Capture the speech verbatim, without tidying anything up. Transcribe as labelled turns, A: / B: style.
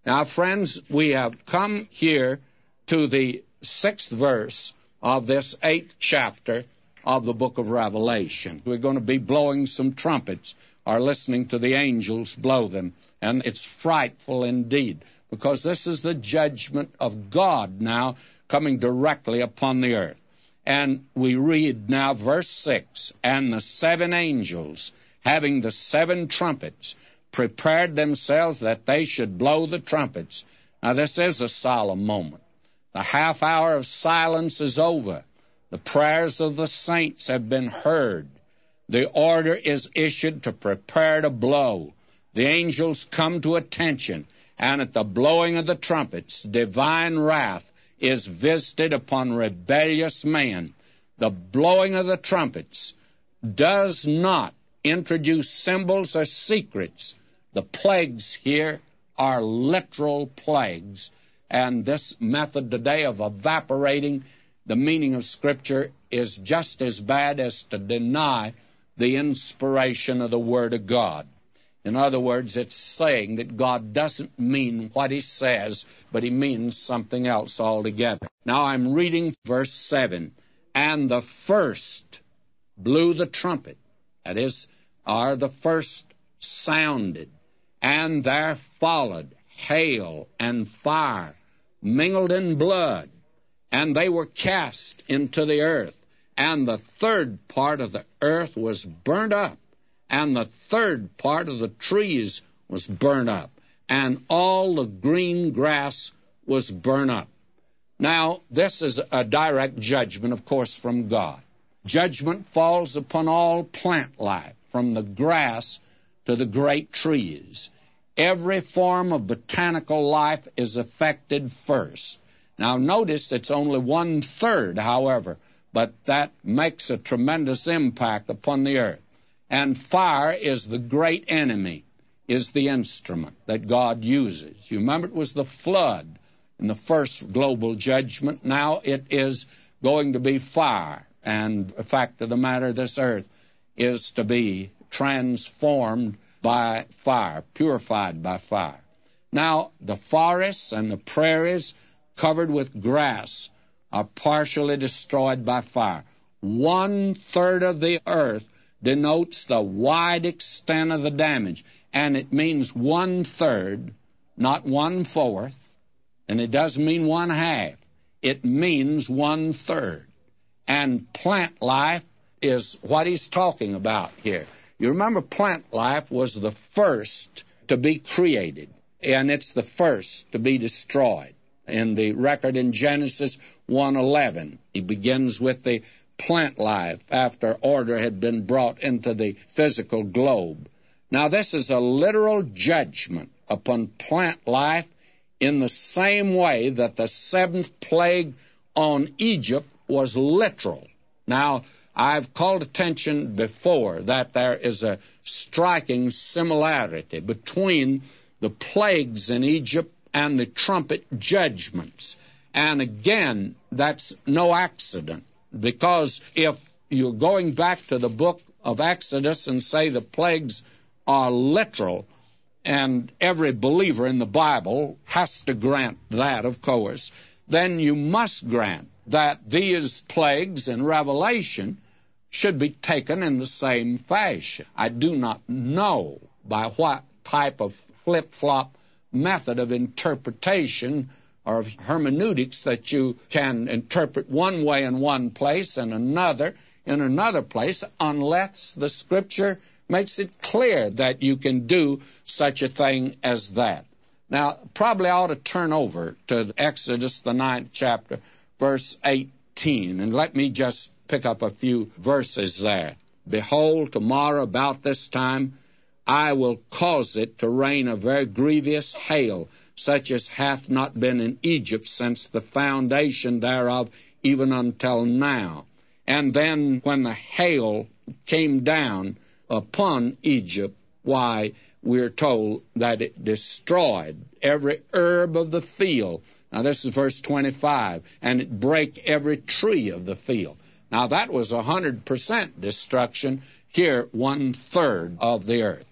A: Now, friends, we have come here to the sixth verse of this eighth chapter of the book of Revelation. We're going to be blowing some trumpets, or listening to the angels blow them, and it's frightful indeed, because this is the judgment of God now coming directly upon the earth. And we read now verse six, and the seven angels, having the seven trumpets, prepared themselves that they should blow the trumpets. Now this is a solemn moment. The half hour of silence is over. The prayers of the saints have been heard. The order is issued to prepare to blow. The angels come to attention, and at the blowing of the trumpets, divine wrath is visited upon rebellious man. The blowing of the trumpets does not introduce symbols or secrets. The plagues here are literal plagues, and this method today of evaporating the meaning of Scripture is just as bad as to deny the inspiration of the Word of God. In other words, it's saying that God doesn't mean what He says, but He means something else altogether. Now I'm reading verse seven. And the first blew the trumpet, that is, or the first sounded, and there followed hail and fire, mingled in blood, and they were cast into the earth. And the third part of the earth was burnt up, and the third part of the trees was burnt up, and all the green grass was burnt up. Now, this is a direct judgment, of course, from God. Judgment falls upon all plant life, from the grass to the great trees. Every form of botanical life is affected first. Now, notice it's only one-third, however, but that makes a tremendous impact upon the earth. And fire is the great enemy, is the instrument that God uses. You remember it was the flood in the first global judgment. Now it is going to be fire. And the fact of the matter, this earth is to be transformed by fire, purified by fire. Now, the forests and the prairies covered with grass are partially destroyed by fire. One-third of the earth denotes the wide extent of the damage, and it means one-third, not one-fourth, and it doesn't mean one-half. It means one-third. And plant life is what he's talking about here. You remember plant life was the first to be created, and it's the first to be destroyed. In the record in Genesis one eleven, he begins with the plant life after order had been brought into the physical globe. Now, this is a literal judgment upon plant life in the same way that the seventh plague on Egypt was literal. Now, I've called attention before that there is a striking similarity between the plagues in Egypt and the trumpet judgments. And again, that's no accident, because if you're going back to the book of Exodus and say the plagues are literal, and every believer in the Bible has to grant that, of course, then you must grant that these plagues in Revelation should be taken in the same fashion. I do not know by what type of flip-flop method of interpretation or of hermeneutics that you can interpret one way in one place and another in another place, unless the Scripture makes it clear that you can do such a thing as that. Now, probably I ought to turn over to Exodus, the ninth chapter, verse eighteen, and let me just pick up a few verses there. Behold, tomorrow about this time I will cause it to rain a very grievous hail, such as hath not been in Egypt since the foundation thereof, even until now. And then when the hail came down upon Egypt, why, we're told that it destroyed every herb of the field. Now, this is verse twenty-five. And it brake every tree of the field. Now, that was one hundred percent destruction. Here, one-third of the earth.